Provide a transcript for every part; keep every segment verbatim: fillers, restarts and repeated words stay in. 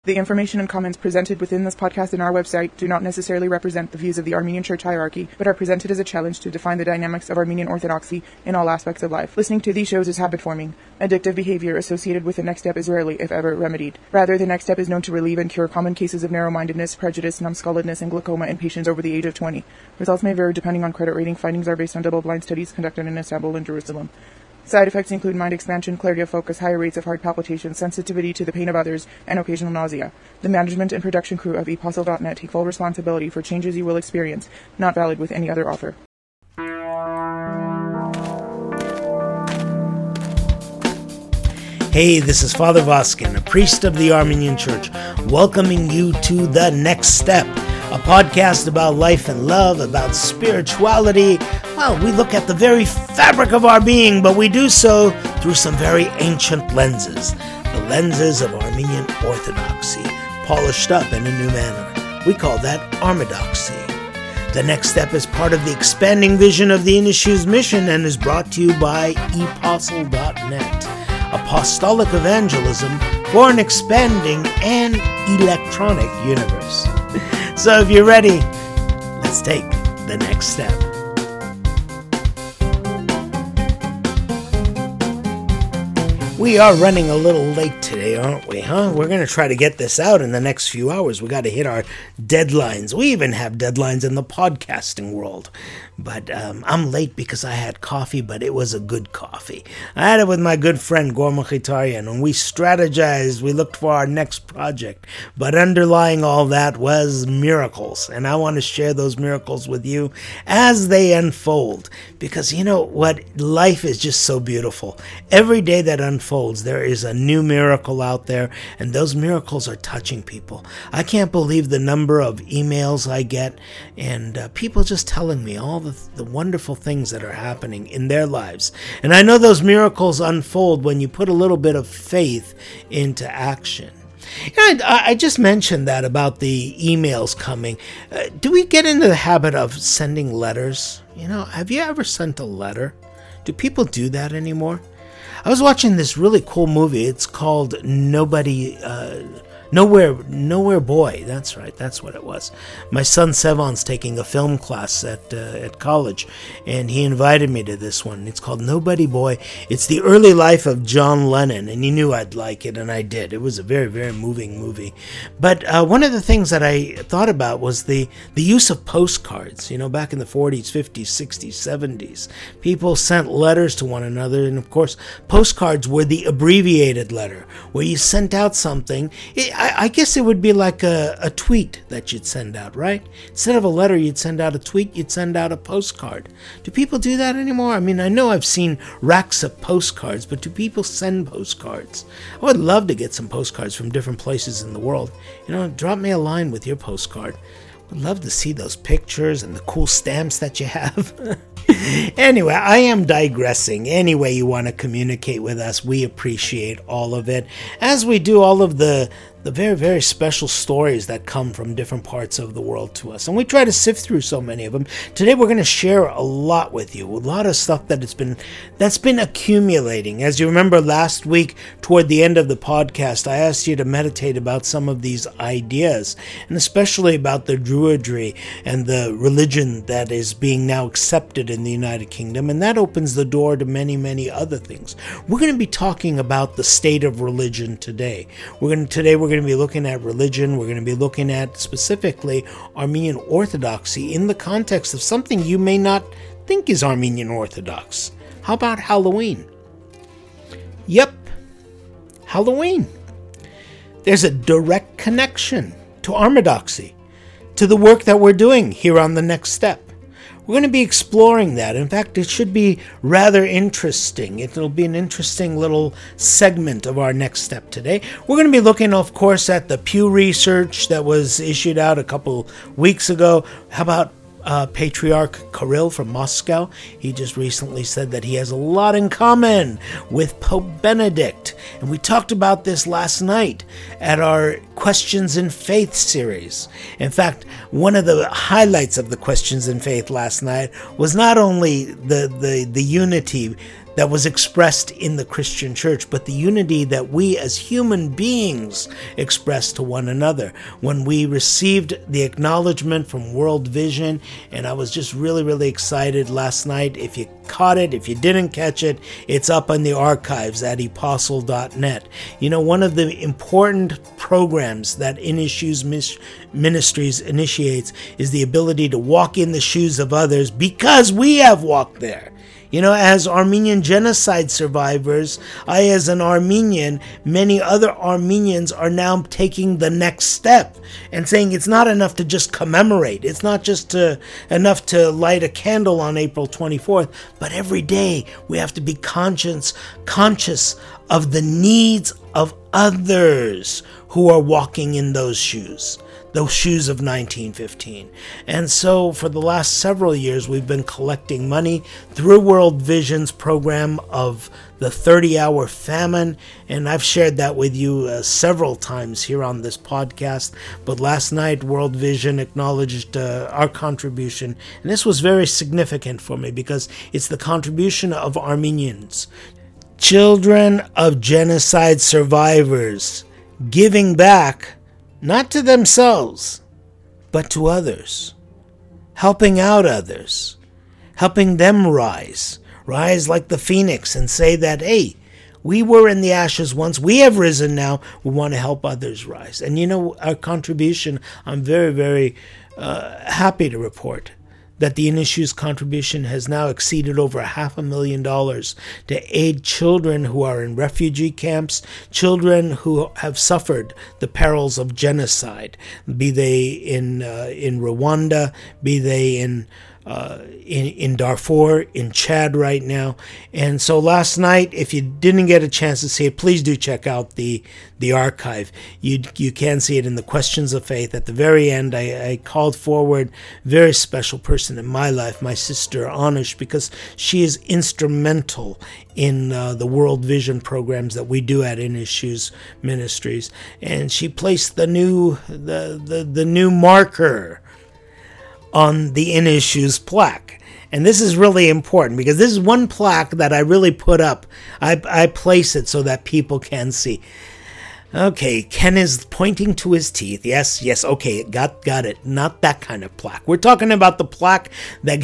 The information and comments presented within this podcast and our website do not necessarily represent the views of the Armenian Church hierarchy, but are presented as a challenge to define the dynamics of Armenian Orthodoxy in all aspects of life. Listening to these shows is habit-forming. Addictive behavior associated with the next step is rarely, if ever, remedied. Rather, the next step is known to relieve and cure common cases of narrow-mindedness, prejudice, numbskulledness, and glaucoma in patients over the age of twenty. Results may vary depending on credit rating. Findings are based on double-blind studies conducted in Istanbul and Jerusalem. Side effects include mind expansion, clarity of focus, higher rates of heart palpitations, sensitivity to the pain of others, and occasional nausea. The management and production crew of ePostle dot net take full responsibility for changes you will experience, not valid with any other author. Hey, this is Father Voskin, a priest of the Armenian Church, welcoming you to The Next Step, a podcast about life and love, about spirituality. Well, we look at the very fabric of our being, but we do so through some very ancient lenses, the lenses of Armenian Orthodoxy, polished up in a new manner. We call that Armedoxy. The Next Step is part of the expanding vision of the Inishu's mission and is brought to you by ePostle dot net, apostolic evangelism for an expanding and electronic universe. So if you're ready, let's take the next step. We are running a little late today, aren't we, huh? We're going to try to get this out in the next few hours. We got to hit our deadlines. We even have deadlines in the podcasting world. But um, I'm late because I had coffee, but it was a good coffee. I had it with my good friend Gorma Khitarian, and we strategized. We looked for our next project. But underlying all that was miracles, and I want to share those miracles with you as they unfold. Because you know what? Life is just so beautiful. Every day that unfolds, there is a new miracle out there, and those miracles are touching people. I can't believe the number of emails I get, and uh, people just telling me all the the wonderful things that are happening in their lives. And I know those miracles unfold when you put a little bit of faith into action. You know, I, I just mentioned that about the emails coming. Uh, do we get into the habit of sending letters? You know, have you ever sent a letter? Do people do that anymore? I was watching this really cool movie. It's called Nobody... Uh, Nowhere, Nowhere Boy. That's right. That's what it was. My son Sevon's taking a film class at uh, at college, and he invited me to this one. It's called Nobody Boy. It's the early life of John Lennon, and he knew I'd like it, and I did. It was a very, very moving movie. But uh, one of the things that I thought about was the the use of postcards. You know, back in the forties, fifties, sixties, seventies, people sent letters to one another, and of course, postcards were the abbreviated letter, where you sent out something. It, I guess it would be like a, a tweet that you'd send out, right? Instead of a letter, you'd send out a tweet, you'd send out a postcard. Do people do that anymore? I mean, I know I've seen racks of postcards, but do people send postcards? I would love to get some postcards from different places in the world. You know, drop me a line with your postcard. I'd love to see those pictures and the cool stamps that you have. Anyway, I am digressing. Any way you want to communicate with us, we appreciate all of it. As we do all of the the very, very special stories that come from different parts of the world to us. And we try to sift through so many of them. Today we're going to share a lot with you, a lot of stuff that it's been that's been accumulating. As you remember last week, toward the end of the podcast, I asked you to meditate about some of these ideas, and especially about the Druidry and the religion that is being now accepted in the United Kingdom, and that opens the door to many, many other things. We're going to be talking about the state of religion today. We're going to, today we're going to be looking at religion. We're going to be looking at specifically Armenian Orthodoxy in the context of something you may not think is Armenian Orthodox. How about Halloween? Yep, Halloween. There's a direct connection to Armedoxy, to the work that we're doing here on The Next Step. We're going to be exploring that. In fact, it should be rather interesting. It'll be an interesting little segment of our next step today. We're going to be looking, of course, at the Pew Research that was issued out a couple weeks ago. How about uh, Patriarch Kirill from Moscow? He just recently said that he has a lot in common with Pope Benedict. And we talked about this last night at our Questions in Faith series. In fact, one of the highlights of the Questions in Faith last night was not only the, the, the unity that was expressed in the Christian church, but the unity that we as human beings express to one another. When we received the acknowledgement from World Vision, and I was just really, really excited last night. If you caught it, if you didn't catch it, it's up in the archives at apostle dot net. You know, one of the important programs that In Issues Ministries initiates is the ability to walk in the shoes of others because we have walked there. You know, as Armenian genocide survivors, I as an Armenian, many other Armenians are now taking the next step and saying it's not enough to just commemorate. It's not just to, enough to light a candle on April twenty-fourth, but every day we have to be conscious, conscious of the needs of others who are walking in those shoes. Those shoes of nineteen fifteen. And so for the last several years, we've been collecting money through World Vision's program of the thirty-hour famine, and I've shared that with you uh, several times here on this podcast. But last night, World Vision acknowledged uh, our contribution, and this was very significant for me because it's the contribution of Armenians, children of genocide survivors, giving back not to themselves, but to others, helping out others, helping them rise, rise like the phoenix and say that, hey, we were in the ashes once, we have risen now, we want to help others rise. And you know, our contribution, I'm very, very uh, happy to report that the In Issues contribution has now exceeded over a half a million dollars to aid children who are in refugee camps, children who have suffered the perils of genocide, be they in uh, in Rwanda, be they in uh, in, in Darfur, in Chad right now. And so last night, if you didn't get a chance to see it, please do check out the the archive. You you can see it in the Questions of Faith. At the very end, I, I called forward a very special person in my life, my sister Anush, because she is instrumental in uh, the World Vision programs that we do at In Issues Ministries. And she placed the new the the, the new marker on the In Issues plaque. And this is really important because this is one plaque that I really put up. I, I place it so that people can see. Okay, Ken is pointing to his teeth. Yes, yes, okay, got got it. Not that kind of plaque. We're talking about the plaque that...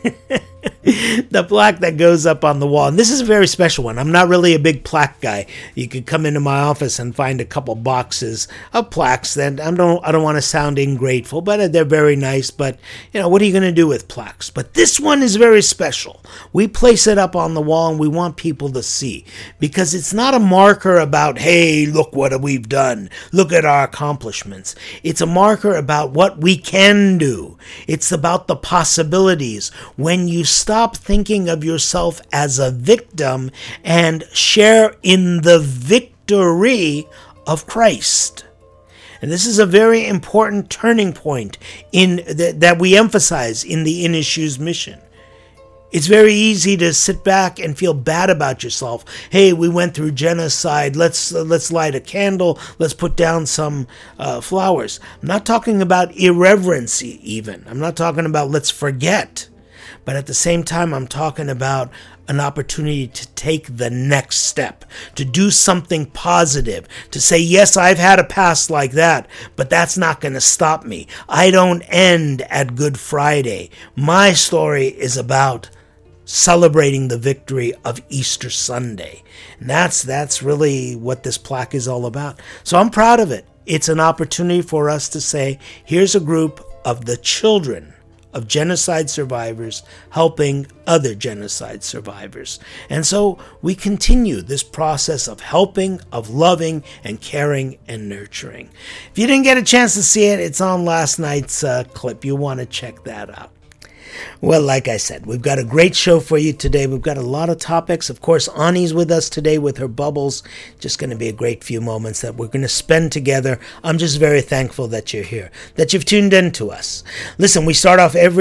the plaque that goes up on the wall. And this is a very special one. I'm not really a big plaque guy. You could come into my office and find a couple boxes of plaques that I don't I don't want to sound ingrateful, but they're very nice. But, you know, what are you going to do with plaques? But this one is very special. We place it up on the wall and we want people to see because it's not a marker about, hey, look what we've done. Look at our accomplishments. It's a marker about what we can do. It's about the possibilities. When you stop thinking of yourself as a victim and share in the victory of Christ. And this is a very important turning point in the, that we emphasize in the In Issues mission. It's very easy to sit back and feel bad about yourself. Hey, we went through genocide. Let's uh, let's light a candle. Let's put down some uh, flowers. I'm not talking about irreverence even. I'm not talking about let's forget. But at the same time, I'm talking about an opportunity to take the next step, to do something positive, to say, yes, I've had a past like that, but that's not going to stop me. I don't end at Good Friday. My story is about celebrating the victory of Easter Sunday. And that's, that's really what this plaque is all about. So I'm proud of it. It's an opportunity for us to say, here's a group of the children of genocide survivors helping other genocide survivors. And so we continue this process of helping, of loving, and caring and nurturing. If you didn't get a chance to see it, it's on last night's uh, clip. You want to check that out. Well, like I said, we've got a great show for you today. We've got a lot of topics. Of course, Ani's with us today with her bubbles. Just going to be a great few moments that we're going to spend together. I'm just very thankful that you're here, that you've tuned in to us. Listen, we start off every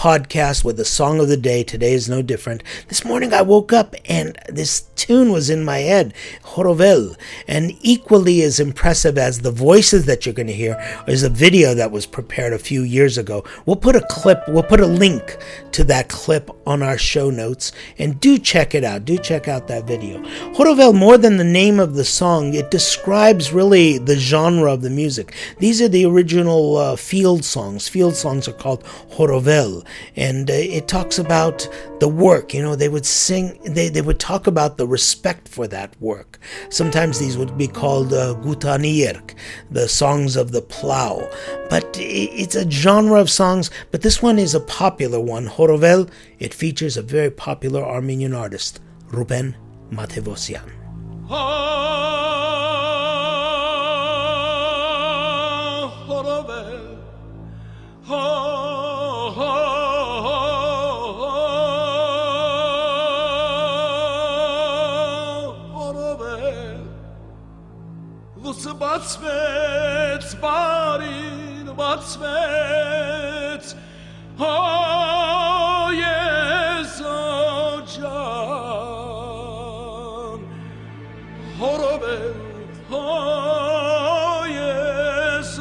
podcast with the song of the day. Today is no different. This morning I woke up and this tune was in my head, Jorovel, and equally as impressive as the voices that you're going to hear is a video that was prepared a few years ago. We'll put a clip, we'll put a link to that clip on our show notes, and do check it out. Do check out that video. Jorovel, more than the name of the song, it describes really the genre of the music. These are the original uh, field songs. Field songs are called Jorovel, and uh, it talks about the work. You know, they would sing, they, they would talk about the respect for that work. Sometimes these would be called uh, Gutanierk, the songs of the plow. But it's a genre of songs, but this one is a popular one. Jorovel, it features a very popular Armenian artist, Ruben Matevosyan. Բացվեց բարին բացվեց հայես օջան հորովել հայես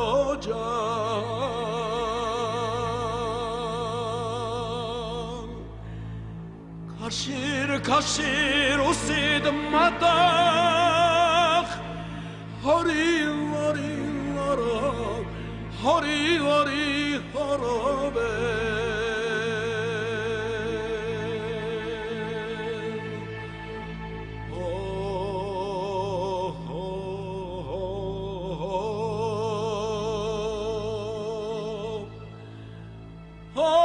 օջան քաշիր քաշիր ուսիդ մատախ Hori, hori, horo, hori, hori, horobe. Oh, oh, oh, oh.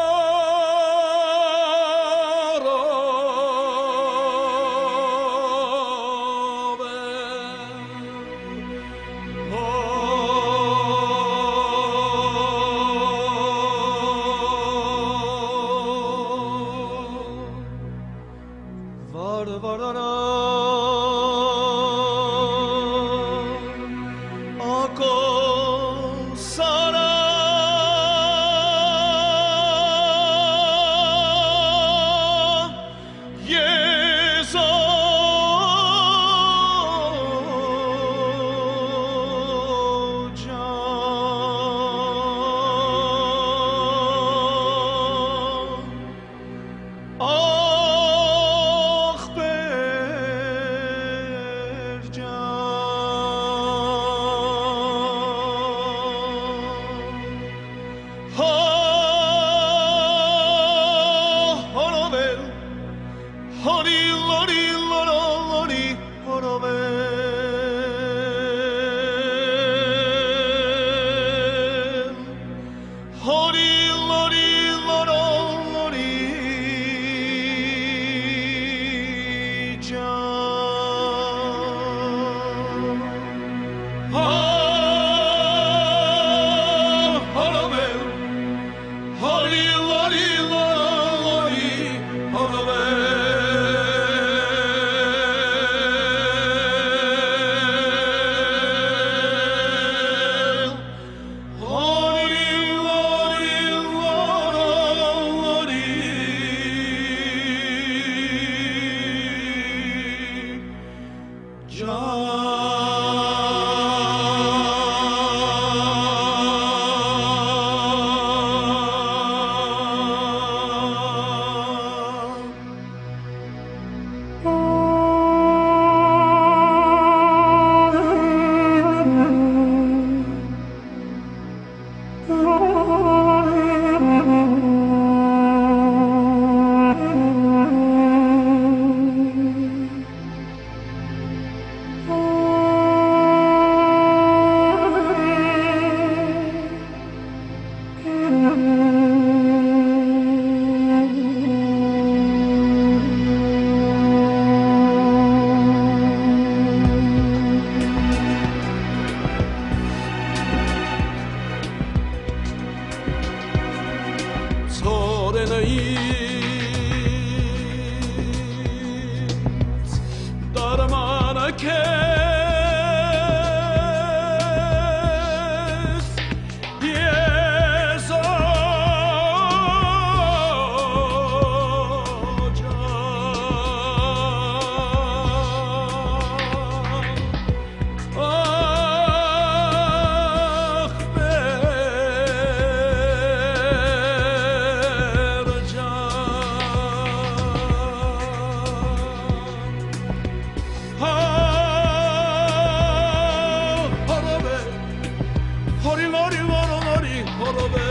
hori lori loro lori horobe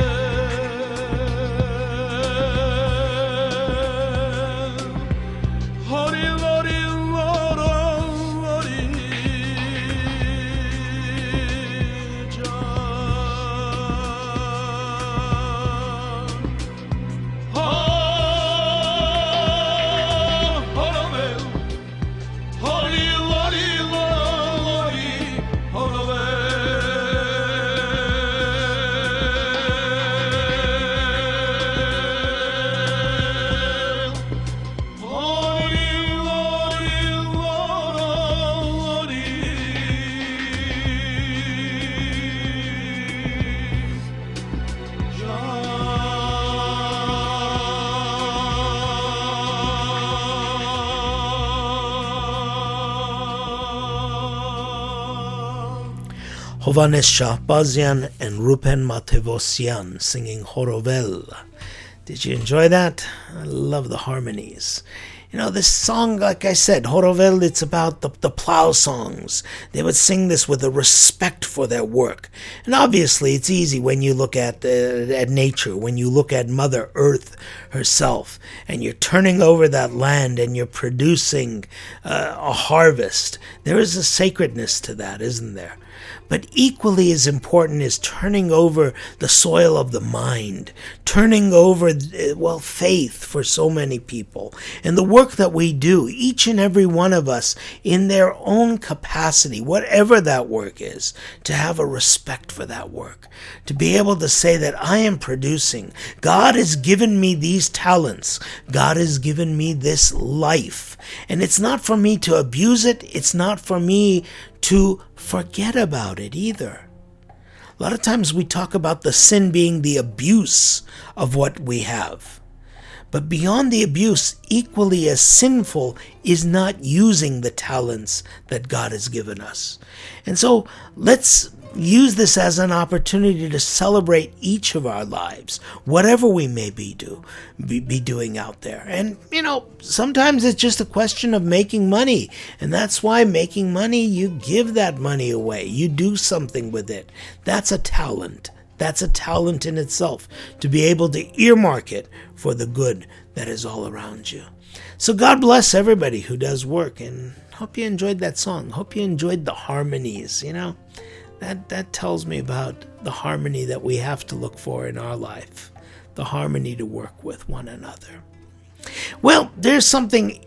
hori lori loro lori ja ha horobe hori lori lori horobe Hovhannes Shahbazian and Rupen Matevosyan singing Horovel. Did you enjoy that? I love the harmonies. You know, this song, like I said, Horovel, it's about the, the plow songs. They would sing this with a respect for their work. And obviously, it's easy when you look at, uh, at nature, when you look at Mother Earth herself, and you're turning over that land and you're producing uh, a harvest. There is a sacredness to that, isn't there? But equally as important is turning over the soil of the mind, turning over, well, faith for so many people. And the work that we do, each and every one of us, in their own capacity, whatever that work is, to have a respect for that work. To be able to say that I am producing. God has given me these talents. God has given me this life. And it's not for me to abuse it. It's not for me to forget about it either. A lot of times we talk about the sin being the abuse of what we have. But beyond the abuse, equally as sinful is not using the talents that God has given us. And so let's use this as an opportunity to celebrate each of our lives, whatever we may be do be, be doing out there. And, you know, sometimes it's just a question of making money. And that's why making money, you give that money away. You do something with it. That's a talent. That's a talent in itself, to be able to earmark it for the good that is all around you. So God bless everybody who does work, and hope you enjoyed that song. Hope you enjoyed the harmonies, you know. That that tells me about the harmony that we have to look for in our life, the harmony to work with one another. Well, there's something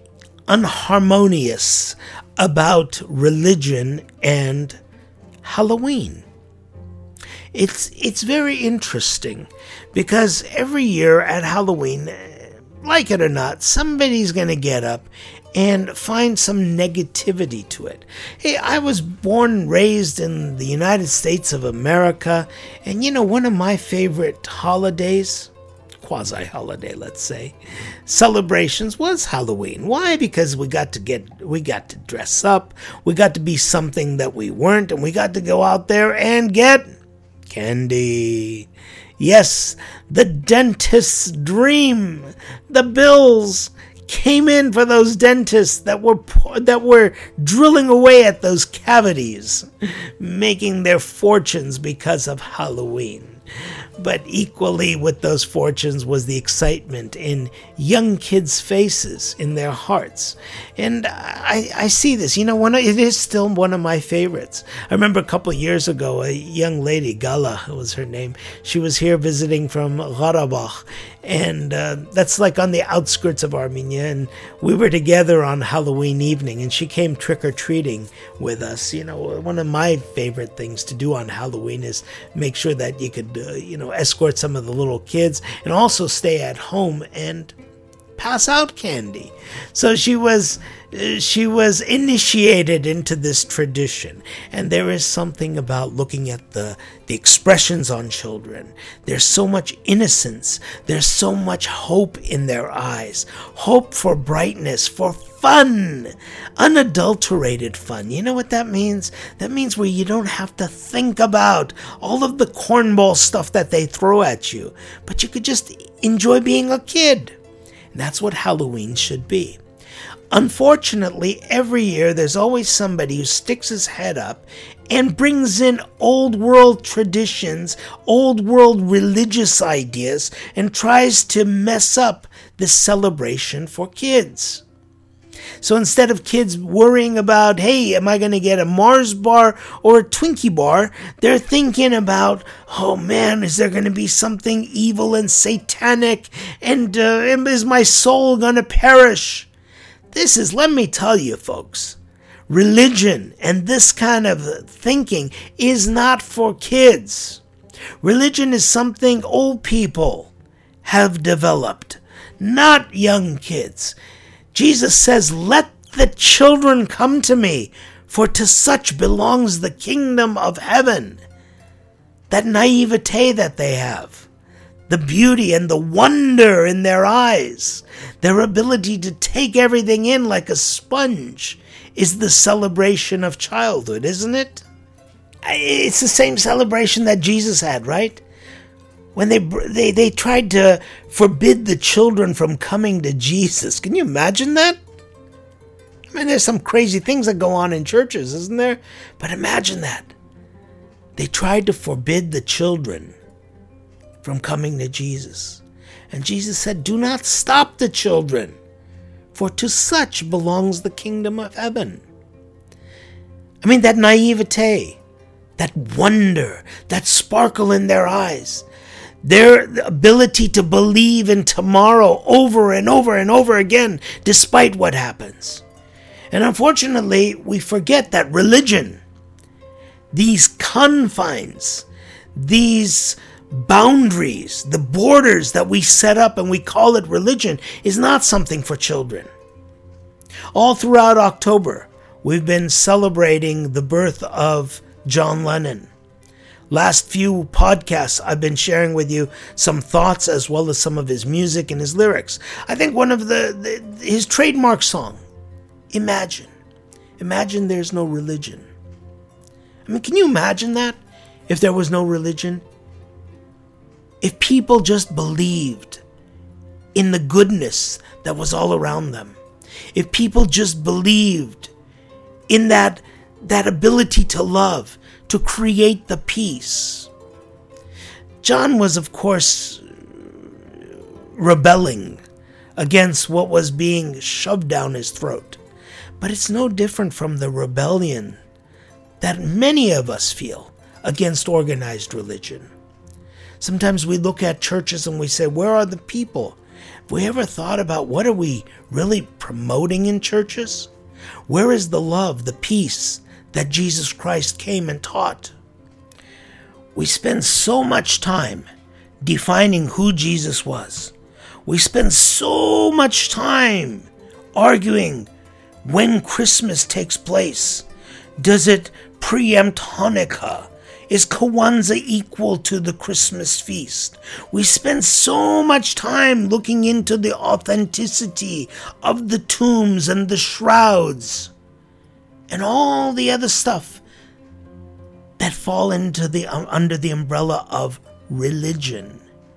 unharmonious about religion and Halloween. It's it's very interesting because every year at Halloween, like it or not, somebody's going to get up and find some negativity to it. Hey, I was born and raised in the United States of America, and you know, one of my favorite holidays, quasi-holiday, let's say, celebrations was Halloween. Why? Because we got to get, we got to dress up, we got to be something that we weren't, and we got to go out there and get candy. Yes, the dentist's dream, the bills came in for those dentists that were that were drilling away at those cavities, making their fortunes because of Halloween. But equally with those fortunes was the excitement in young kids' faces, in their hearts. And I, I see this, you know, one of, it is still one of my favorites. I remember a couple of years ago, a young lady, Gala was her name, she was here visiting from Qarabakh, and uh, that's like on the outskirts of Armenia, and we were together on Halloween evening, and she came trick-or-treating with us. You know, one of my favorite things to do on Halloween is make sure that you could, uh, you know, escort some of the little kids and also stay at home and pass out candy. So she was uh, she was initiated into this tradition, and there is something about looking at the the expressions on children. There's so much innocence, there's so much hope in their eyes, hope for brightness, for fun, unadulterated fun. You know what that means? That means where you don't have to think about all of the cornball stuff that they throw at you, but you could just enjoy being a kid. And that's what Halloween should be. Unfortunately, every year there's always somebody who sticks his head up and brings in old world traditions, old world religious ideas, and tries to mess up the celebration for kids. So instead of kids worrying about, hey, am I going to get a Mars bar or a Twinkie bar, they're thinking about, oh man, is there going to be something evil and satanic, and uh, is my soul going to perish? This is, let me tell you folks, religion and this kind of thinking is not for kids. Religion is something old people have developed, not young kids. Jesus says, let the children come to me, for to such belongs the kingdom of heaven. That naivete that they have, the beauty and the wonder in their eyes, their ability to take everything in like a sponge, is the celebration of childhood, isn't it? It's the same celebration that Jesus had, right? When they, they they tried to forbid the children from coming to Jesus. Can you imagine that? I mean, there's some crazy things that go on in churches, isn't there? But imagine that. They tried to forbid the children from coming to Jesus. And Jesus said, do not stop the children, for to such belongs the kingdom of heaven. I mean, that naivete, that wonder, that sparkle in their eyes, their ability to believe in tomorrow over and over and over again, despite what happens. And unfortunately, we forget that religion, these confines, these boundaries, the borders that we set up and we call it religion, is not something for children. All throughout October, we've been celebrating the birth of John Lennon. Last few podcasts, I've been sharing with you some thoughts as well as some of his music and his lyrics. I think one of the, the his trademark song, Imagine. Imagine there's no religion. I mean, can you imagine that? If there was no religion? If people just believed in the goodness that was all around them. If people just believed in that, that ability to love, to create the peace. John was, of course, rebelling against what was being shoved down his throat. But it's no different from the rebellion that many of us feel against organized religion. Sometimes we look at churches and we say, where are the people? Have we ever thought about what are we really promoting in churches? Where is the love, the peace that Jesus Christ came and taught? We spend so much time defining who Jesus was. We spend so much time arguing when Christmas takes place. Does it preempt Hanukkah? Is Kwanzaa equal to the Christmas feast? We spend so much time looking into the authenticity of the tombs and the shrouds and all the other stuff that fall into the uh, under the umbrella of religion.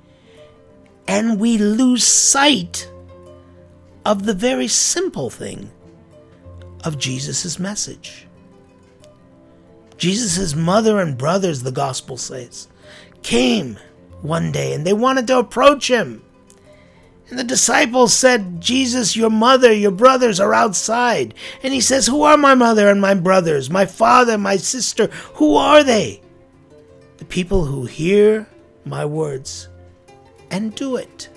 And we lose sight of the very simple thing of Jesus' message. Jesus' mother and brothers, the gospel says, came one day and they wanted to approach him. And the disciples said, Jesus, your mother, your brothers are outside. And he says, who are my mother and my brothers, my father, my sister? Who are they? The people who hear my words and do it.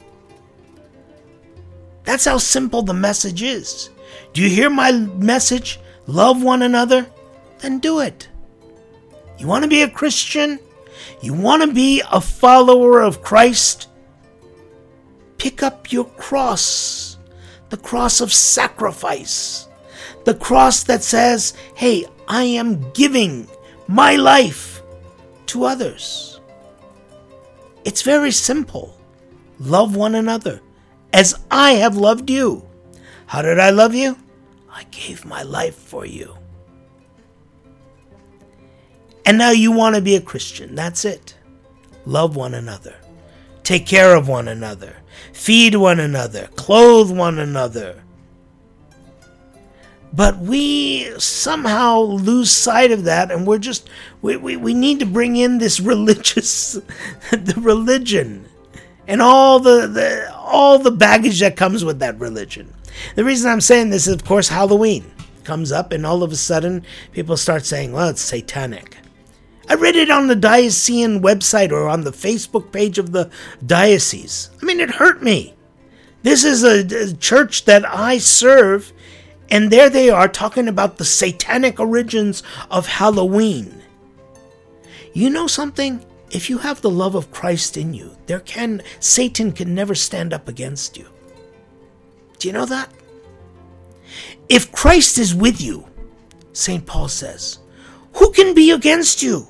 That's how simple the message is. Do you hear my message? Love one another? Then do it. You want to be a Christian? You want to be a follower of Christ? Pick up your cross, the cross of sacrifice, the cross that says, hey, I am giving my life to others. It's very simple. Love one another as I have loved you. How did I love you? I gave my life for you. And now you want to be a Christian. That's it. Love one another. Take care of one another. Feed one another. Clothe one another. But we somehow lose sight of that, and we're just, we, we, we need to bring in this religious, the religion, and all the, the all the baggage that comes with that religion. The reason I'm saying this is, of course, Halloween comes up, and all of a sudden, people start saying, well, it's satanic. I read it on the diocesan website or on the Facebook page of the diocese. I mean, it hurt me. This is a, a church that I serve, and there they are talking about the satanic origins of Halloween. You know something? If you have the love of Christ in you, there can Satan can never stand up against you. Do you know that? If Christ is with you, Saint Paul says, who can be against you?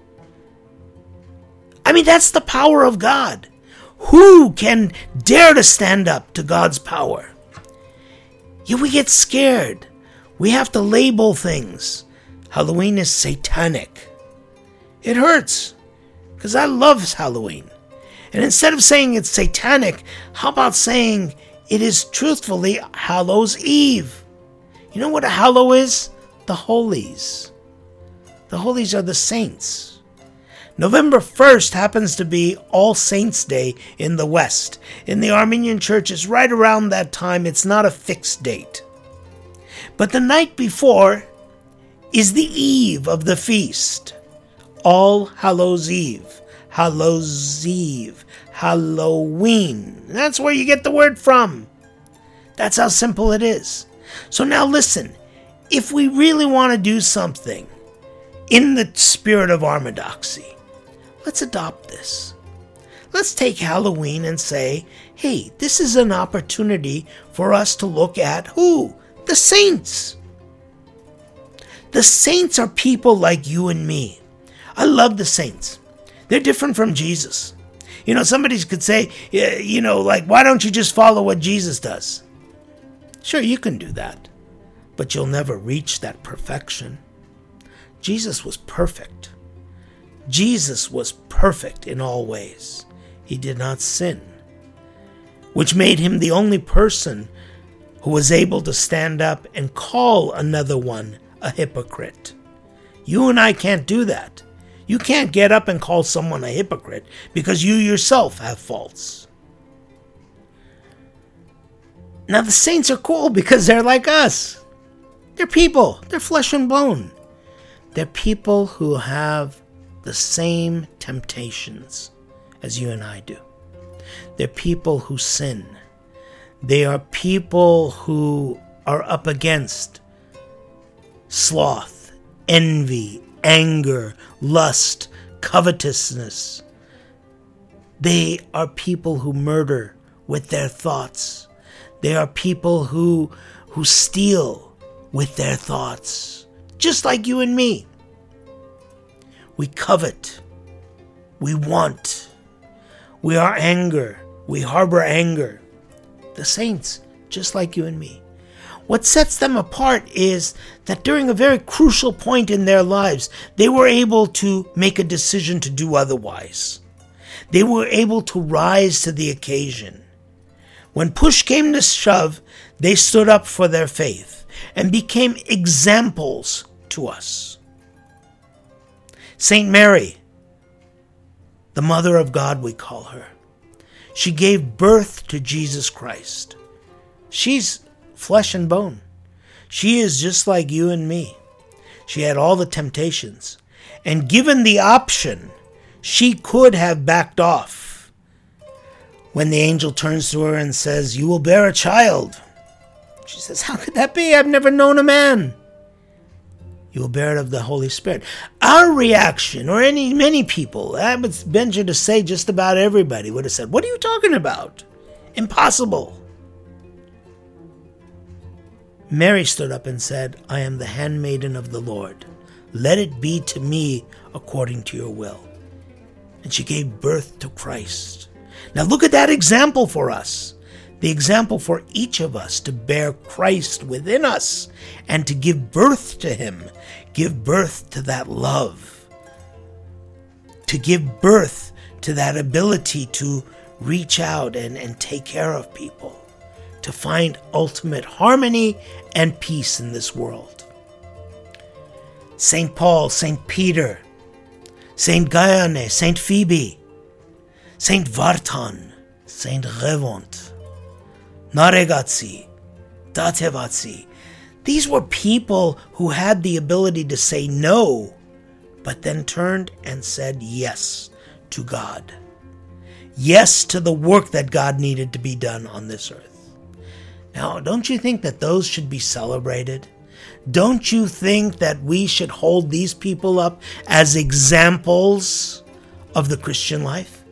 I mean, that's the power of God. Who can dare to stand up to God's power? Yeah, we get scared. We have to label things. Halloween is satanic. It hurts, because I love Halloween. And instead of saying it's satanic, how about saying it is truthfully Hallows Eve? You know what a Hallow is? The holies. The holies are the saints. November first happens to be All Saints' Day in the West. In the Armenian Church, it's right around that time. It's not a fixed date. But the night before is the eve of the feast. All Hallows Eve. Hallows Eve. Halloween. That's where you get the word from. That's how simple it is. So now listen. If we really want to do something in the spirit of Armadoxy, let's adopt this. Let's take Halloween and say, hey, this is an opportunity for us to look at who? The saints. The saints are people like you and me. I love the saints. They're different from Jesus. You know, somebody could say, you know, like, why don't you just follow what Jesus does? Sure, you can do that, but you'll never reach that perfection. Jesus was perfect. Jesus was perfect in all ways. He did not sin, which made him the only person who was able to stand up and call another one a hypocrite. You and I can't do that. You can't get up and call someone a hypocrite because you yourself have faults. Now the saints are cool because they're like us. They're people. They're flesh and bone. They're people who have the same temptations as you and I do. They're people who sin. They are people who are up against sloth, envy, anger, lust, covetousness. They are people who murder with their thoughts. They are people who who steal with their thoughts, just like you and me. We covet. We want. We are anger. We harbor anger. The saints, just like you and me. What sets them apart is that during a very crucial point in their lives, they were able to make a decision to do otherwise. They were able to rise to the occasion. When push came to shove, they stood up for their faith and became examples to us. Saint Mary, the Mother of God, we call her. She gave birth to Jesus Christ. She's flesh and bone. She is just like you and me. She had all the temptations. And given the option, she could have backed off. When the angel turns to her and says, "You will bear a child." She says, "How could that be? I've never known a man." "You will bear it of the Holy Spirit." Our reaction, or any many people, I would venture to say just about everybody would have said, "What are you talking about? Impossible." Mary stood up and said, "I am the handmaiden of the Lord. Let it be to me according to your will." And she gave birth to Christ. Now look at that example for us. The example for each of us to bear Christ within us and to give birth to him. Give birth to that love. To give birth to that ability to reach out and, and take care of people. to find ultimate harmony and peace in this world. Saint Paul, Saint Peter, Saint Gaiane, Saint Phoebe, Saint Vartan, Saint Revont, Naregatsi, Datevatsi. These were people who had the ability to say no, but then turned and said yes to God. Yes to the work that God needed to be done on this earth. Now, don't you think that those should be celebrated? Don't you think that we should hold these people up as examples of the Christian life?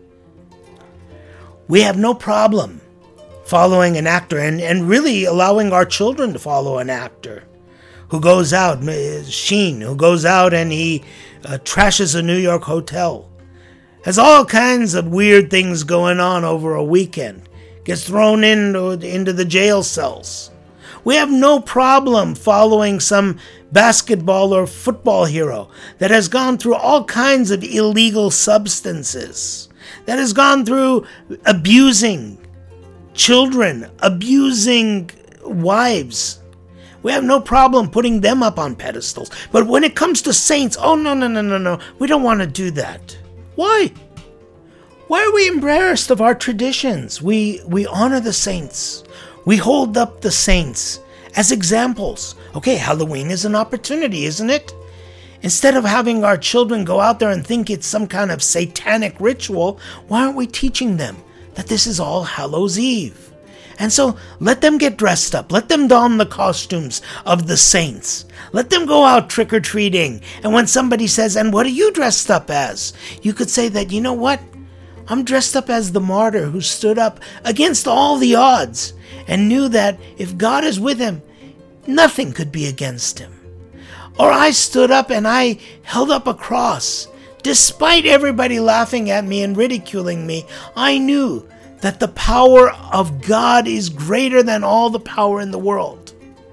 We have no problem following an actor and, and really allowing our children to follow an actor who goes out, Sheen, who goes out and he uh, trashes a New York hotel, has all kinds of weird things going on over a weekend, gets thrown into, into the jail cells. We have no problem following some basketball or football hero that has gone through all kinds of illegal substances, that has gone through abusing children, abusing wives. We have no problem putting them up on pedestals. But when it comes to saints, oh, no, no, no, no, no. We don't want to do that. Why? Why are we embarrassed of our traditions? We we honor the saints. We hold up the saints as examples. Okay, Halloween is an opportunity, isn't it? Instead of having our children go out there and think it's some kind of satanic ritual, why aren't we teaching them that this is all Hallows Eve? And so let them get dressed up. Let them don the costumes of the saints. Let them go out trick-or-treating. And when somebody says, and what are you dressed up as? You could say that, you know what? I'm dressed up as the martyr who stood up against all the odds and knew that if God is with him, nothing could be against him. Or I stood up and I held up a cross. Despite everybody laughing at me and ridiculing me, I knew that the power of God is greater than all the power in the world.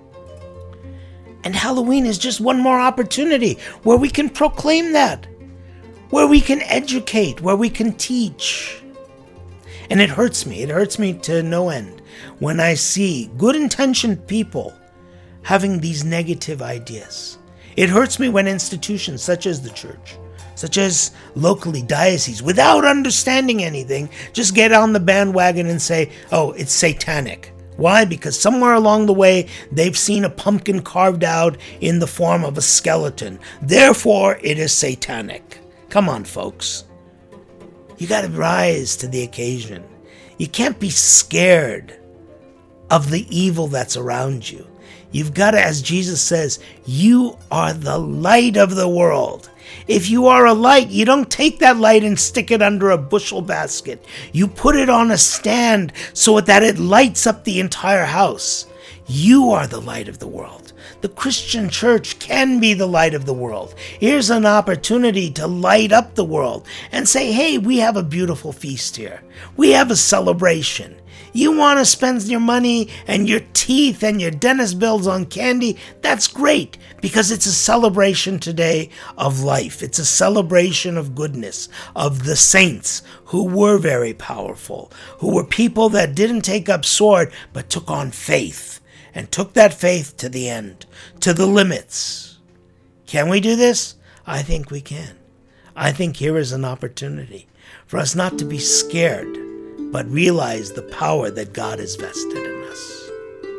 And Halloween is just one more opportunity where we can proclaim that, where we can educate, where we can teach. And it hurts me, it hurts me to no end when I see good-intentioned people having these negative ideas. It hurts me when institutions such as the church, such as locally dioceses, without understanding anything, just get on the bandwagon and say, oh, it's satanic. Why? Because somewhere along the way, they've seen a pumpkin carved out in the form of a skeleton. Therefore, it is satanic. Come on, folks. You got to rise to the occasion. You can't be scared of the evil that's around you. You've got to, as Jesus says, you are the light of the world. If you are a light, you don't take that light and stick it under a bushel basket. You put it on a stand so that it lights up the entire house. You are the light of the world. The Christian church can be the light of the world. Here's an opportunity to light up the world and say, hey, we have a beautiful feast here. We have a celebration. You want to spend your money and your teeth and your dentist bills on candy? That's great, because it's a celebration today of life. It's a celebration of goodness, of the saints who were very powerful, who were people that didn't take up sword, but took on faith, and took that faith to the end, to the limits. Can we do this? I think we can. I think here is an opportunity for us not to be scared, but realize the power that God has vested in us.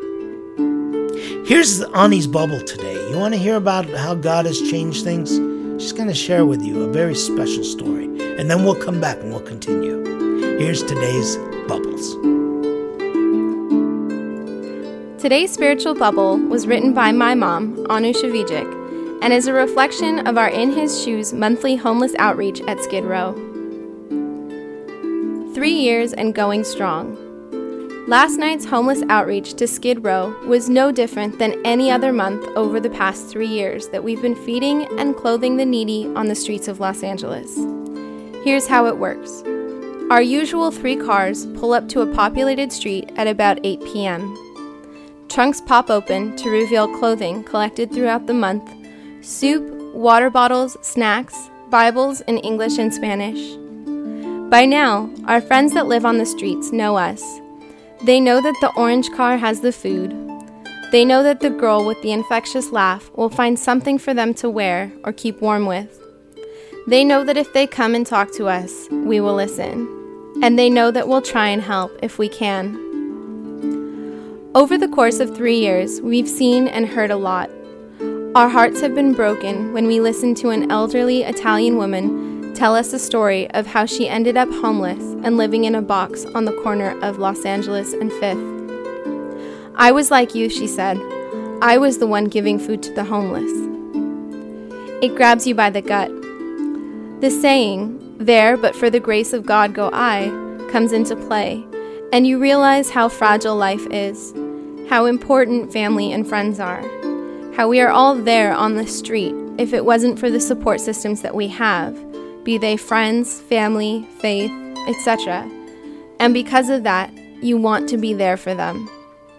Here's Ani's bubble today. You want to hear about how God has changed things? She's going to share with you a very special story, and then we'll come back and we'll continue. Here's today's bubbles. Today's spiritual bubble was written by my mom, Anu Shavijic, and is a reflection of our In His Shoes monthly homeless outreach at Skid Row. Three years and going strong. Last night's homeless outreach to Skid Row was no different than any other month over the past three years that we've been feeding and clothing the needy on the streets of Los Angeles. Here's how it works. Our usual three cars pull up to a populated street at about eight p.m. Trunks pop open to reveal clothing collected throughout the month, soup, water bottles, snacks, Bibles in English and Spanish. By now, our friends that live on the streets know us. They know that the orange car has the food. They know that the girl with the infectious laugh will find something for them to wear or keep warm with. They know that if they come and talk to us, we will listen. And they know that we'll try and help if we can. Over the course of three years, we've seen and heard a lot. Our hearts have been broken when we listened to an elderly Italian woman tell us a story of how she ended up homeless and living in a box on the corner of Los Angeles and Fifth. I was like you, she said. I was the one giving food to the homeless. It grabs you by the gut. The saying, "There, but for the grace of God go I," comes into play, and you realize how fragile life is, how important family and friends are, how we are all there on the street if it wasn't for the support systems that we have, be they friends, family, faith, et cetera. And because of that, you want to be there for them.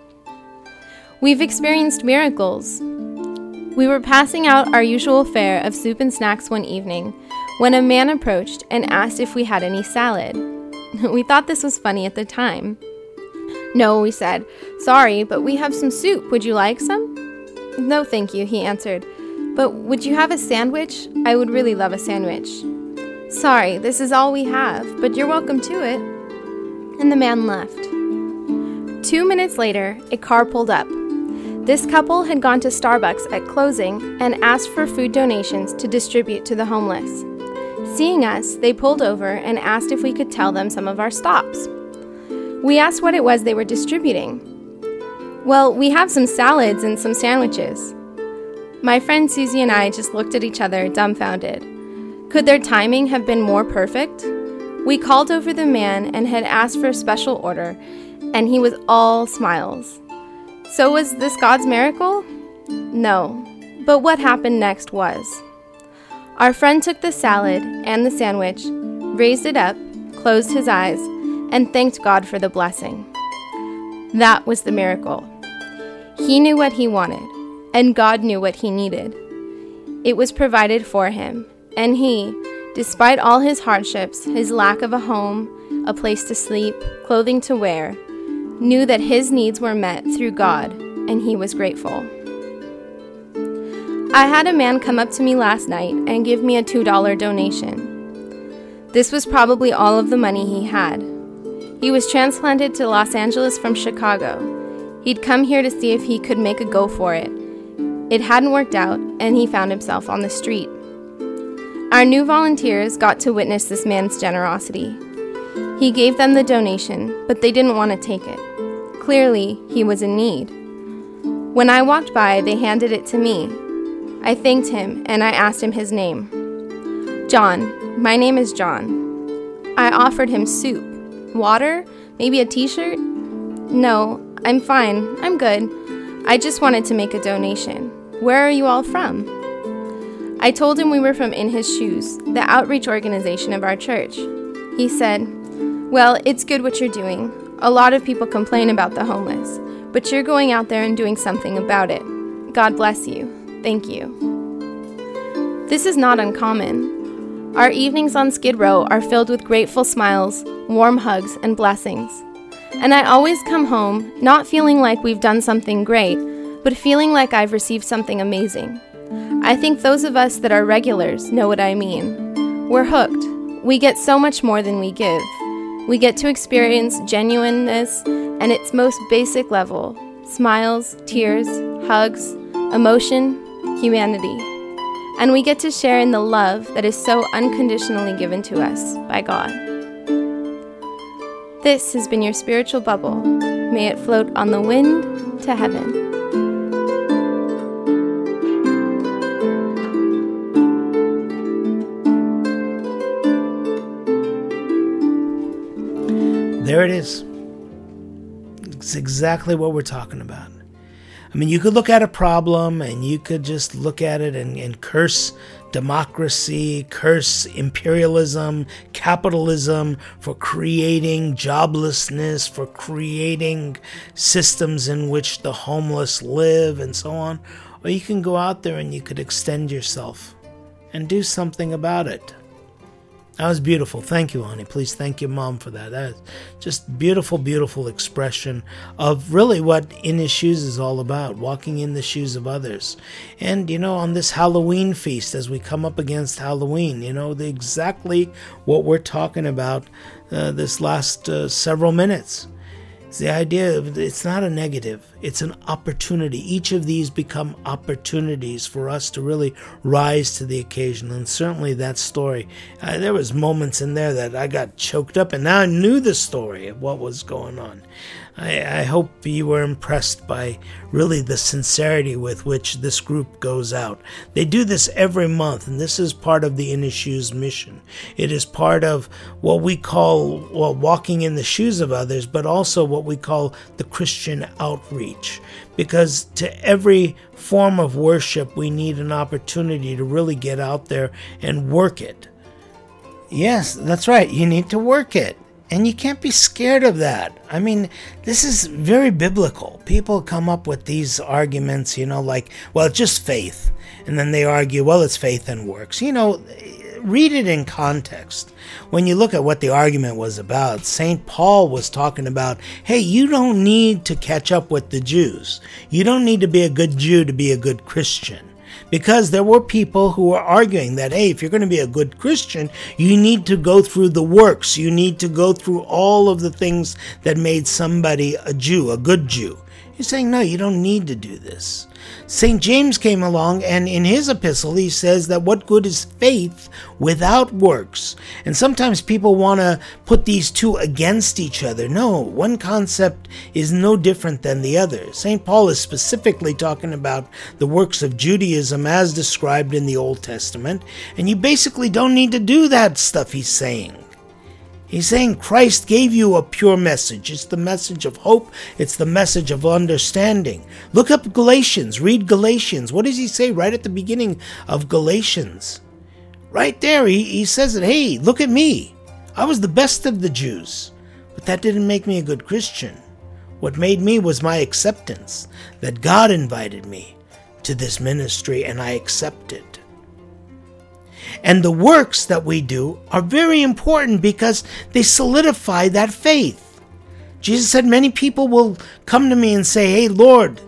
We've experienced miracles. We were passing out our usual fare of soup and snacks one evening when a man approached and asked if we had any salad. We thought this was funny at the time. "No," we said. "Sorry, but we have some soup. Would you like some?" "No, thank you," he answered. "But would you have a sandwich? I would really love a sandwich." "Sorry, this is all we have, but you're welcome to it." And the man left. Two minutes later, a car pulled up. This couple had gone to Starbucks at closing and asked for food donations to distribute to the homeless. Seeing us, they pulled over and asked if we could tell them some of our stops. We asked what it was they were distributing. "Well, we have some salads and some sandwiches." My friend Susie and I just looked at each other, dumbfounded. Could their timing have been more perfect? We called over the man and had asked for a special order, and he was all smiles. So was this God's miracle? No. But what happened next was, our friend took the salad and the sandwich, raised it up, closed his eyes, and thanked God for the blessing. That was the miracle. He knew what he wanted, and God knew what he needed. It was provided for him, and he, despite all his hardships, his lack of a home, a place to sleep, clothing to wear, knew that his needs were met through God, and he was grateful. I had a man come up to me last night and give me a two dollar donation. This was probably all of the money he had. He was transplanted to Los Angeles from Chicago. He'd come here to see if he could make a go for it. It hadn't worked out, and he found himself on the street. Our new volunteers got to witness this man's generosity. He gave them the donation, but they didn't want to take it. Clearly, he was in need. When I walked by, they handed it to me. I thanked him, and I asked him his name. "John, my name is John." I offered him soup, water, maybe a t-shirt. "No, I'm fine, I'm good. I just wanted to make a donation. Where are you all from?" I told him we were from In His Shoes, the outreach organization of our church. He said, "Well, it's good what you're doing. A lot of people complain about the homeless, but you're going out there and doing something about it. God bless you. Thank you." This is not uncommon. Our evenings on Skid Row are filled with grateful smiles, warm hugs, and blessings. And I always come home not feeling like we've done something great, but feeling like I've received something amazing. I think those of us that are regulars know what I mean. We're hooked. We get so much more than we give. We get to experience genuineness at its most basic level: smiles, tears, hugs, emotion, humanity. And we get to share in the love that is so unconditionally given to us by God. This has been your spiritual bubble. May it float on the wind to heaven. There it is. It's exactly what we're talking about. I mean, you could look at a problem and you could just look at it and, and curse democracy, curse imperialism, capitalism for creating joblessness, for creating systems in which the homeless live and so on. Or you can go out there and you could extend yourself and do something about it. That was beautiful. Thank you, honey. Please thank your mom for that. That's just beautiful, beautiful expression of really what In His Shoes is all about, walking in the shoes of others. And, you know, on this Halloween feast, as we come up against Halloween, you know, the, exactly what we're talking about uh, this last uh, several minutes. It's the idea of it's not a negative, it's an opportunity. Each of these become opportunities for us to really rise to the occasion. And certainly that story, uh, there was moments in there that I got choked up, and now I knew the story of what was going on. I, I hope you were impressed by really the sincerity with which this group goes out. They do this every month, and this is part of the In His Shoes mission. It is part of what we call, well, walking in the shoes of others, but also what we call the Christian outreach. Because to every form of worship, we need an opportunity to really get out there and work it. Yes, that's right. You need to work it. And you can't be scared of that. I mean, this is very biblical. People come up with these arguments, you know, like, well, it's just faith. And then they argue, well, it's faith and works. You know, read it in context. When you look at what the argument was about, Saint Paul was talking about, hey, you don't need to catch up with the Jews. You don't need to be a good Jew to be a good Christian. Because there were people who were arguing that, hey, if you're going to be a good Christian, you need to go through the works. You need to go through all of the things that made somebody a Jew, a good Jew. He's saying, no, you don't need to do this. Saint James came along, and in his epistle, he says that what good is faith without works? And sometimes people want to put these two against each other. No, one concept is no different than the other. Saint Paul is specifically talking about the works of Judaism as described in the Old Testament, and you basically don't need to do that stuff, he's saying. He's saying Christ gave you a pure message. It's the message of hope. It's the message of understanding. Look up Galatians. Read Galatians. What does he say right at the beginning of Galatians? Right there, he, he says that, hey, look at me. I was the best of the Jews. But that didn't make me a good Christian. What made me was my acceptance, that God invited me to this ministry, and I accepted. And the works that we do are very important because they solidify that faith. Jesus said many people will come to me and say, hey, Lord,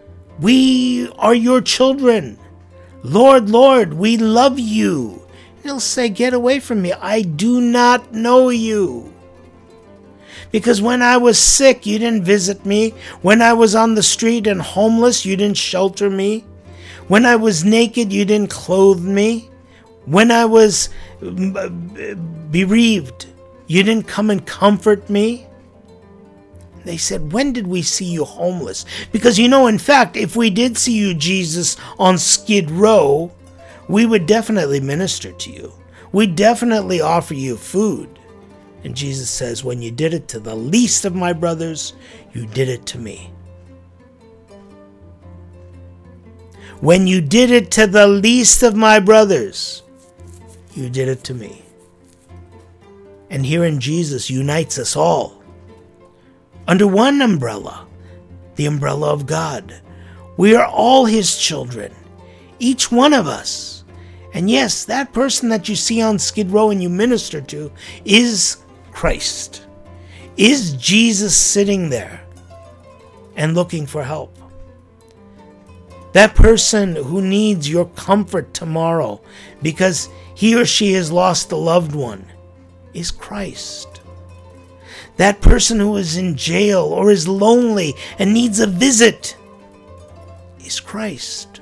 we are your children. Lord, Lord, we love you. And he'll say, get away from me. I do not know you. Because when I was sick, you didn't visit me. When I was on the street and homeless, you didn't shelter me. When I was naked, you didn't clothe me. When I was bereaved, you didn't come and comfort me. They said, when did we see you homeless? Because, you know, in fact, if we did see you, Jesus, on Skid Row, we would definitely minister to you. We'd definitely offer you food. And Jesus says, when you did it to the least of my brothers, you did it to me. When you did it to the least of my brothers, you did it to me. And herein Jesus unites us all under one umbrella, the umbrella of God. We are all his children, each one of us. And yes, that person that you see on Skid Row and you minister to is Christ. Is Jesus sitting there and looking for help? That person who needs your comfort tomorrow because he or she has lost a loved one is Christ. That person who is in jail or is lonely and needs a visit is Christ.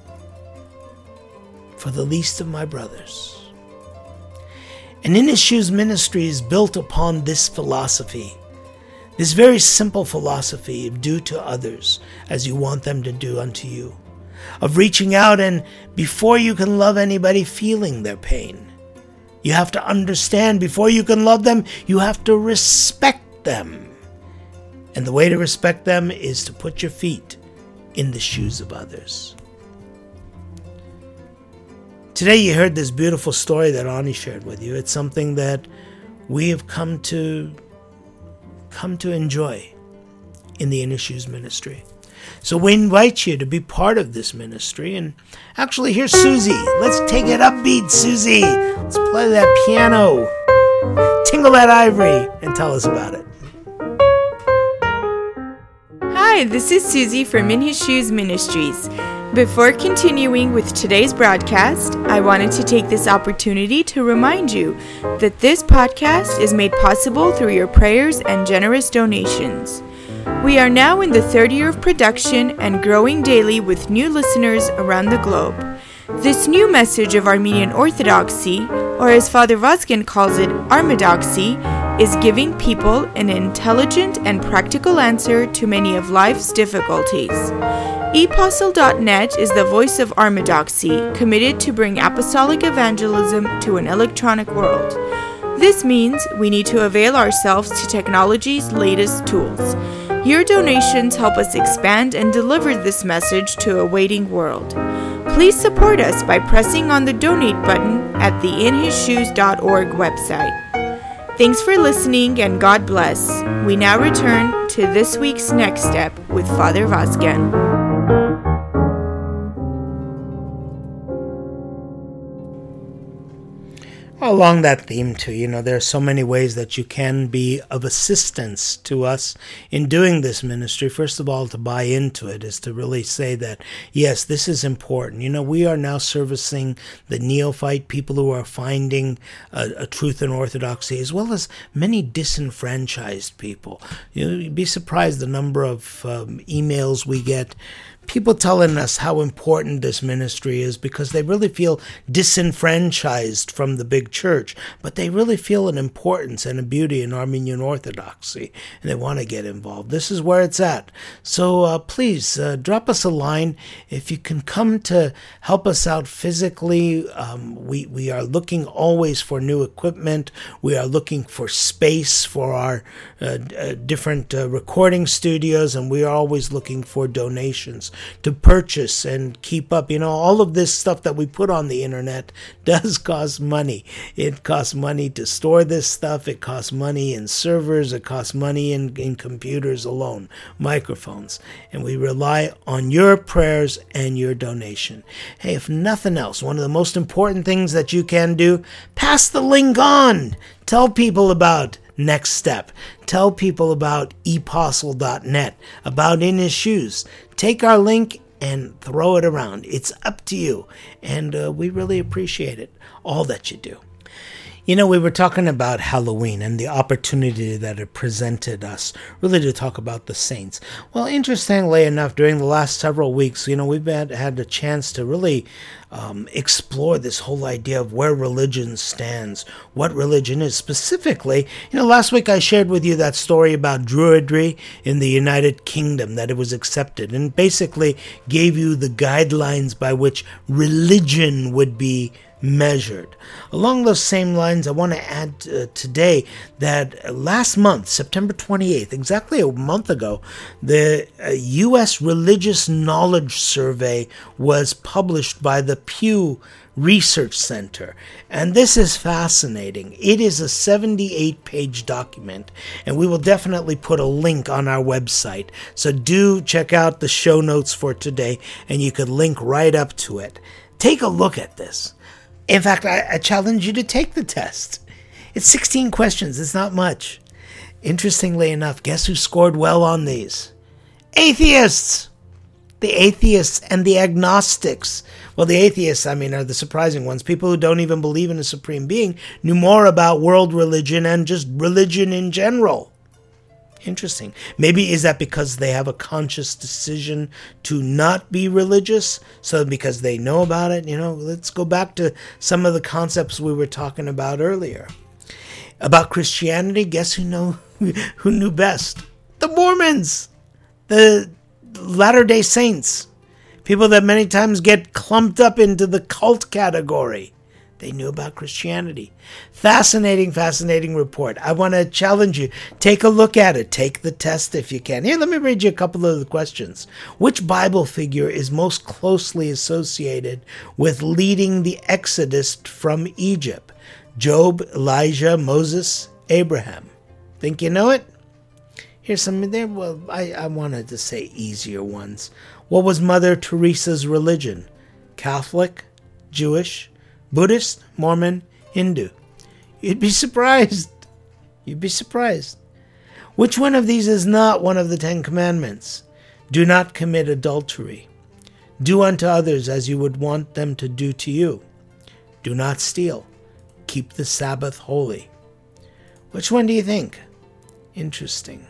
For the least of my brothers. And In His Shoes ministry is built upon this philosophy. This very simple philosophy of do to others as you want them to do unto you. Of reaching out and before you can love anybody, feeling their pain. You have to understand before you can love them, you have to respect them. And the way to respect them is to put your feet in the shoes of others. Today you heard this beautiful story that Ani shared with you. It's something that we have come to come to enjoy in the In His Shoes ministry. So we invite you to be part of this ministry. And actually, here's Susie. Let's take it upbeat, Susie. Let's play that piano. Tingle that ivory and tell us about it. Hi, this is Susie from In His Shoes Ministries. Before continuing with today's broadcast, I wanted to take this opportunity to remind you that this podcast is made possible through your prayers and generous donations. We are now in the third year of production and growing daily with new listeners around the globe. This new message of Armenian Orthodoxy, or as Father Vazgen calls it, Armadoxy, is giving people an intelligent and practical answer to many of life's difficulties. ePostle dot net is the voice of Armadoxy, committed to bring apostolic evangelism to an electronic world. This means we need to avail ourselves to technology's latest tools. Your donations help us expand and deliver this message to a waiting world. Please support us by pressing on the donate button at the in his shoes dot org website. Thanks for listening and God bless. We now return to this week's Next Step with Father Vazgen. Along that theme too, you know, there are so many ways that you can be of assistance to us in doing this ministry. First of all, to buy into it is to really say that, yes, this is important. You know, we are now servicing the neophyte, people who are finding a, a truth in orthodoxy, as well as many disenfranchised people. You know, you'd be surprised the number of um, emails we get, people telling us how important this ministry is because they really feel disenfranchised from the big church, but they really feel an importance and a beauty in Armenian Orthodoxy, and they want to get involved. This is where it's at. So uh, please uh, drop us a line. If you can come to help us out physically, um, we, we are looking always for new equipment. We are looking for space for our uh, uh, different uh, recording studios, and we are always looking for donations to purchase and keep up. You know, all of this stuff that we put on the internet does cost money. It costs money to store this stuff. It costs money in servers. It costs money in, in computers alone, microphones. And we rely on your prayers and your donation. Hey, if nothing else, one of the most important things that you can do, pass the link on. Tell people about Next Step. Tell people about e postle dot net, about In His Shoes. Take our link and throw it around. It's up to you. And uh, we really appreciate it, all that you do. You know, we were talking about Halloween and the opportunity that it presented us, really to talk about the saints. Well, interestingly enough, during the last several weeks, you know, we've had, had a chance to really um, explore this whole idea of where religion stands, what religion is. Specifically, you know, last week I shared with you that story about Druidry in the United Kingdom, that it was accepted, and basically gave you the guidelines by which religion would be measured. Along those same lines, I want to add uh, today that last month, September twenty-eighth, exactly a month ago, the uh, U S Religious Knowledge Survey was published by the Pew Research Center. And this is fascinating. It is a seventy-eight page document, and we will definitely put a link on our website. So do check out the show notes for today, and you could link right up to it. Take a look at this. In fact, I, I challenge you to take the test. It's sixteen questions. It's not much. Interestingly enough, guess who scored well on these? Atheists! The atheists and the agnostics. Well, the atheists, I mean, are the surprising ones. People who don't even believe in a supreme being knew more about world religion and just religion in general. Interesting. Maybe is that because they have a conscious decision to not be religious? So because they know about it, you know, let's go back to some of the concepts we were talking about earlier. About Christianity, guess who know who knew best? The Mormons, the Latter-day Saints, people that many times get clumped up into the cult category. They knew about Christianity. Fascinating, fascinating report. I want to challenge you. Take a look at it. Take the test if you can. Here, let me read you a couple of the questions. Which Bible figure is most closely associated with leading the Exodus from Egypt? Job, Elijah, Moses, Abraham. Think you know it? Here's some there. Well, I, I wanted to say easier ones. What was Mother Teresa's religion? Catholic, Jewish, Buddhist, Mormon, Hindu. You'd be surprised. You'd be surprised. Which one of these is not one of the Ten Commandments? Do not commit adultery. Do unto others as you would want them to do to you. Do not steal. Keep the Sabbath holy. Which one do you think? Interesting.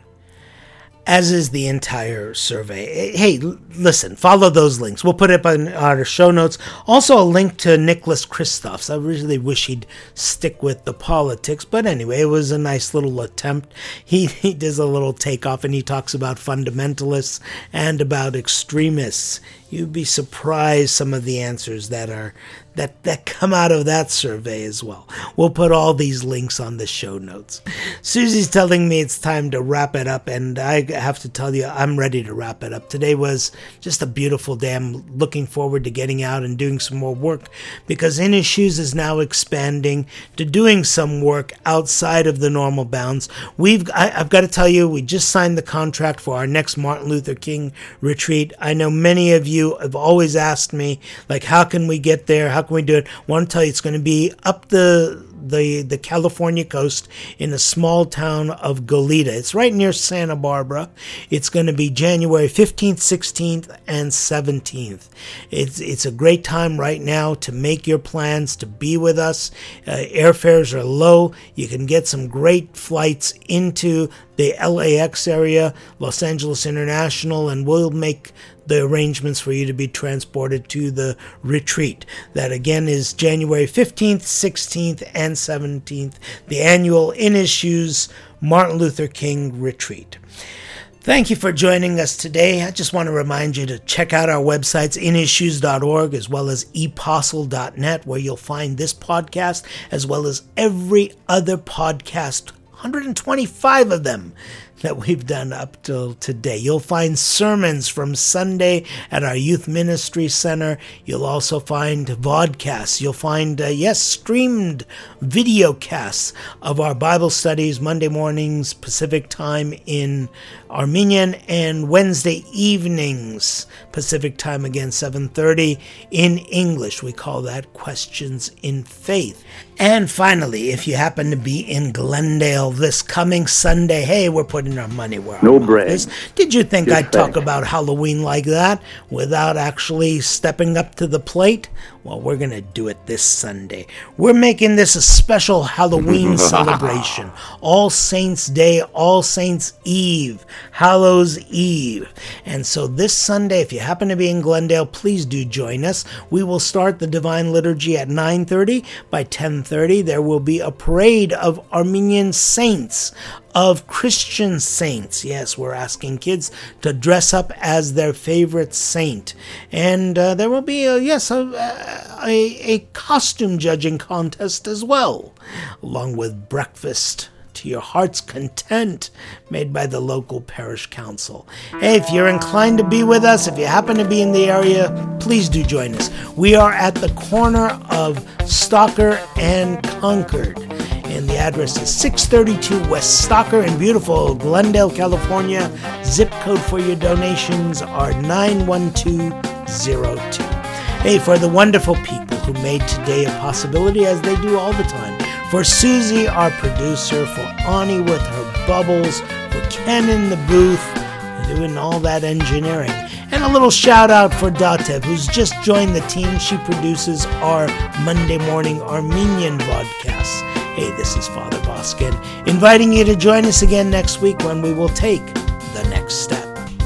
As is the entire survey. Hey, listen, follow those links. We'll put it up in our show notes. Also, a link to Nicholas Christophs. I really wish he'd stick with the politics. But anyway, it was a nice little attempt. He, he does a little takeoff, and he talks about fundamentalists and about extremists. You'd be surprised some of the answers that are that, that come out of that survey as well. We'll put all these links on the show notes. Susie's telling me it's time to wrap it up, and I have to tell you, I'm ready to wrap it up. Today was just a beautiful day. I'm looking forward to getting out and doing some more work, because In His Shoes is now expanding to doing some work outside of the normal bounds. We've, I, I've got to tell you, we just signed the contract for our next Martin Luther King retreat. I know many of you have always asked me, like, how can we get there? How can we do it? I want to tell you, it's going to be up the the the California coast in a small town of Goleta. It's right near Santa Barbara. It's going to be January fifteenth, sixteenth, and seventeenth. It's it's a great time right now to make your plans to be with us. Uh, airfares are low. You can get some great flights into the L A X area, Los Angeles International, and we'll make the arrangements for you to be transported to the retreat. That again is January fifteenth, sixteenth, and seventeenth, the annual In His Shoes Martin Luther King retreat. Thank you for joining us today. I just want to remind you to check out our websites, in his shoes dot org, as well as epostle dot net, where you'll find this podcast, as well as every other podcast, one hundred twenty-five of them, that we've done up till today. You'll find sermons from Sunday at our Youth Ministry Center. You'll also find vodcasts. You'll find, uh, yes, streamed video casts of our Bible studies Monday mornings Pacific time in Armenian, and Wednesday evenings Pacific time, again seven thirty in English. We call that Questions in Faith. And finally, if you happen to be in Glendale this coming Sunday, hey, we're putting our money where our No mouth bread. is. Did you think Just I'd talk fact. about Halloween like that without actually stepping up to the plate? Well, we're going to do it this Sunday. We're making this a special Halloween celebration. All Saints Day, All Saints Eve, Hallows Eve. And so this Sunday, if you happen to be in Glendale, please do join us. We will start the Divine Liturgy at nine thirty. By ten thirty, there will be a parade of Armenian saints, of Christian saints. Yes, we're asking kids to dress up as their favorite saint. And uh, there will be, a, yes, a, a, a costume judging contest as well, along with breakfast to your heart's content made by the local parish council. Hey, if you're inclined to be with us, if you happen to be in the area, please do join us. We are at the corner of Stalker and Concord, and the address is six thirty-two West Stalker in beautiful Glendale, California. Zip code for your donations are nine one two zero two. Hey, for the wonderful people who made today a possibility, as they do all the time. For Susie, our producer, for Ani with her bubbles, for Ken in the booth, doing all that engineering. And a little shout out for Datev, who's just joined the team. She produces our Monday morning Armenian vodcasts. Hey, this is Father Boskin, inviting you to join us again next week when we will take the next step.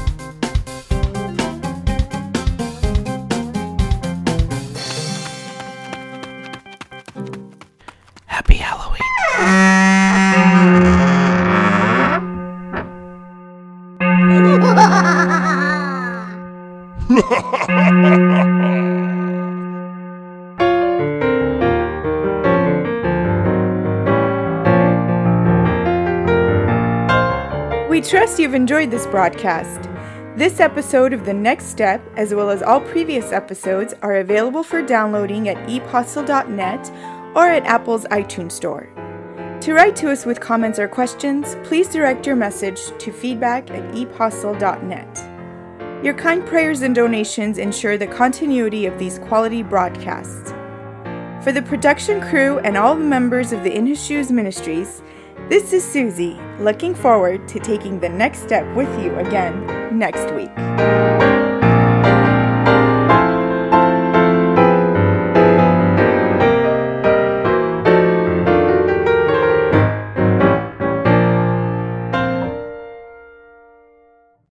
Happy Halloween. We trust you've enjoyed this broadcast. This episode of The Next Step, as well as all previous episodes, are available for downloading at epostle dot net or at Apple's iTunes Store. To write to us with comments or questions, please direct your message to feedback at epostle dot net. Your kind prayers and donations ensure the continuity of these quality broadcasts. For the production crew and all the members of the In His Shoes Ministries, this is Susie, looking forward to taking the next step with you again next week.